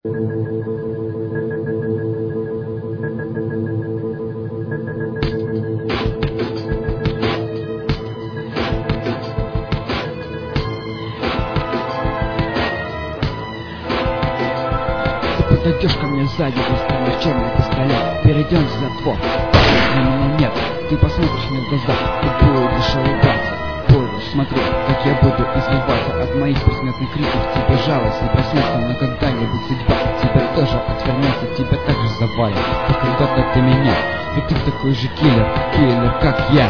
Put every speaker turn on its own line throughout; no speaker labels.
Подойдешь ко мне сзади, достанешь черный пистолет, перейдем в затвор. На меня нет, ты посмотришь мне в глаза, ты будешь улыбаться. Будешь смотреть, как я буду извиваться. От моих предсмертных криков тебе жалость не проснется, но когда-нибудь судьба тебя тоже отвернется, тебя также завалит, как когда-то ты меня. Ведь ты такой же киллер, как я.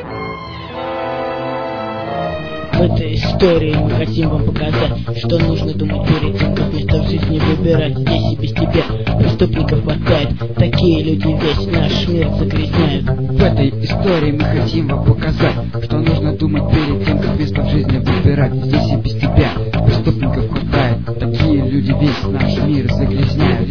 В этой истории мы хотим вам показать, что нужно думать перед тем, как место в жизни выбирать. Здесь и без тебя преступников хватает, такие люди весь наш мир загрязняют.
В этой истории мы хотим вам показать, что нужно думать перед тем, как место в жизни выбирать. Здесь и без тебя преступников хватает, такие люди весь наш мир загрязняют.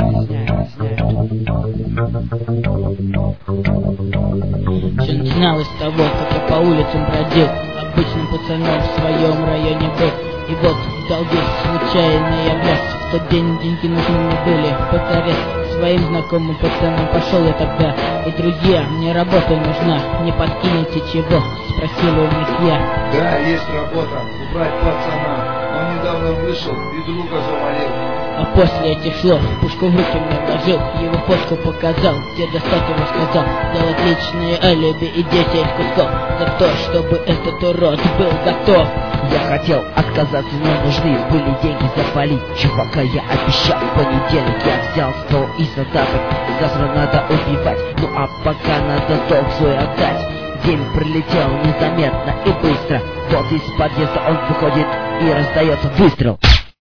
Все начиналось с того, как я по улицам бродил, обычным пацаном в своем районе был. И вот в долги случайно я влез. В тот день деньги нужны мне были позарез. Своим знакомым пацанам пошел я тогда. И, друзья, мне работа нужна, не подкинете чего? Спросил у них я.
Да, есть работа, убрать пацана. Он недавно вышел и друга завалил.
А после этих слов пушку в руки мне вложил, его фотку показал, где достать его сказал. Делать личные алиби и 10 кусков за то, чтобы этот урод был готов.
Я хотел отказаться, но нужны были деньги запалить чувака. Я обещал в понедельник, я взял ствол и задаток. Завтра надо убивать, ну а пока надо долг свой отдать. День пролетел незаметно и быстро. Вот из подъезда он выходит и раздается выстрел.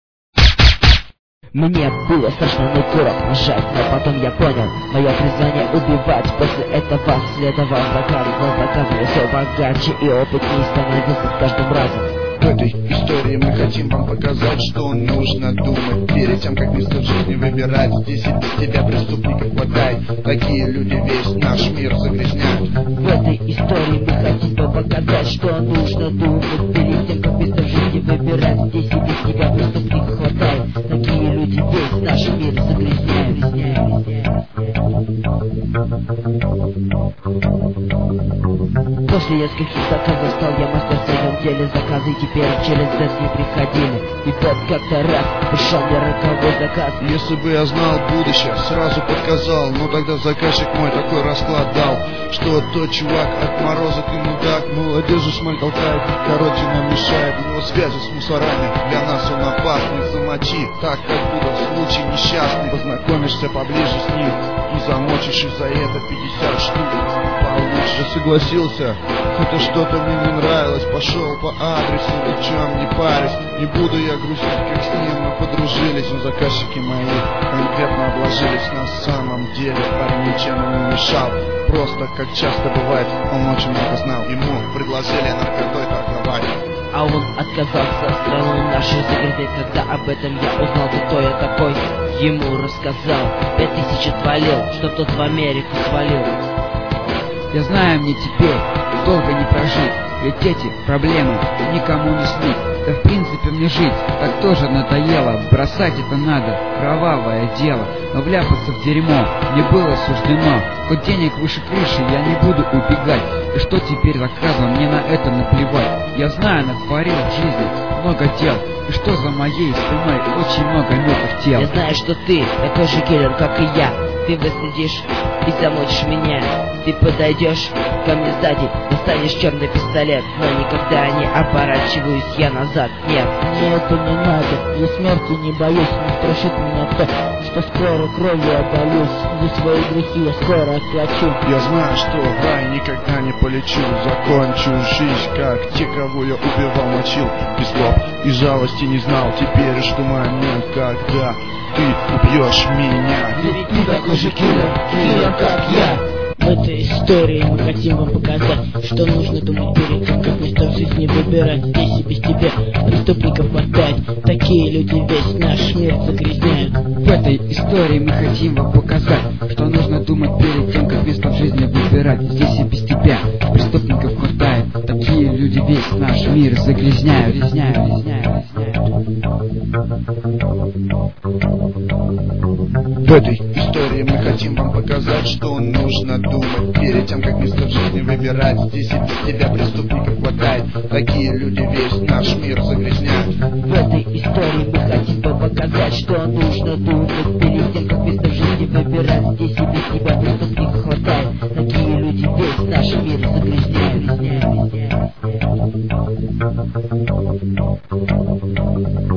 Мне было страшно на курок нажать, но потом я понял, мое призвание убивать. После этого следовал заказ, но заказ все богаче и опытнее становился с каждым разом.
В этой истории мы хотим вам показать, что нужно думать перед тем, как место в жизни выбирать. Здесь и без тебя преступников хватает, такие люди весь наш мир загрязняют.
В этой истории мы хотим вам показать, что нужно думать перед тем, как место в жизни выбирать. Здесь и без тебя преступников хватает, такие люди весь наш мир загрязняют. После нескольких заказов стал я мастер в своем деле. Заказы теперь через ДЭС не приходили. И вот как-то раз пришел мне роковой заказ.
Если бы я знал будущее, сразу подсказал. Но тогда заказчик мой такой расклад дал, что тот чувак отморозок и мудак, молодежи шмаль толкает, короче нам мешает. У него связи с мусорами, для нас он опасный. Замочи, так как будто случай несчастный. Познакомишься поближе с ним и замочишь, и за это 50 штук получишь. Я согласился, хотя что-то мне не нравилось. Пошел по адресу, ни чем не парюсь. Не буду я грустить, как с ним мы подружились. Но заказчики мои конкретно обложились. На самом деле парень ничем не мешал. Просто, как часто бывает, он очень много знал. Ему предложили наркотой торговать,
а он отказался, страну нашу закрыть. Когда об этом я узнал, то кто я такой, ему рассказал. 5000 отвалил, что тот в Америку свалил.
Я знаю, мне теперь долго не прожить, ведь эти проблемы никому не снить. Да в принципе мне жить так тоже надоело. Бросать это надо, кровавое дело. Но вляпаться в дерьмо не было суждено. Хоть денег выше крыши, я не буду убегать. И что теперь заказом, мне на это наплевать. Я знаю, натворил в жизни много дел, и что за моей спиной очень много мертвых тел.
Я знаю, что ты такой же киллер, как и я. Ты выследишь и замочишь меня. Ты подойдешь ко мне сзади, достанешь черный пистолет, но никогда не оборачиваюсь я назад, нет.
Мне это не надо, я смерти не боюсь. Не страшит меня то, что скоро кровью обольюсь. За свои грехи я скоро отплачу.
Я знаю, что в рай никогда не полечу. Закончу жизнь, как те, кого я убивал, мочил. И злоб, и жалости не знал. Теперь жду момент, когда ты убьешь меня.
Ведь ты такой же киллер, как я. В этой истории мы хотим вам показать, что нужно думать перед тем, как место в жизни выбирать. Здесь и без тебя преступников хватает, такие люди весь наш мир загрязняют.
В этой истории мы хотим вам показать, что нужно думать перед тем, как место в жизни выбирать. Здесь и без тебя преступников хватает, такие люди весь наш мир загрязняют.
В этой истории мы хотим вам показать, что нужно думать перед тем, как место в жизни выбирать. Здесь и без тебя преступников хватает, такие люди весь наш мир загрязняют.
В этой истории мы хотим вам показать, что нужно думать перед тем, как место в жизни выбирать. Здесь и без тебя преступников хватает, такие люди весь наш мир загрязняют.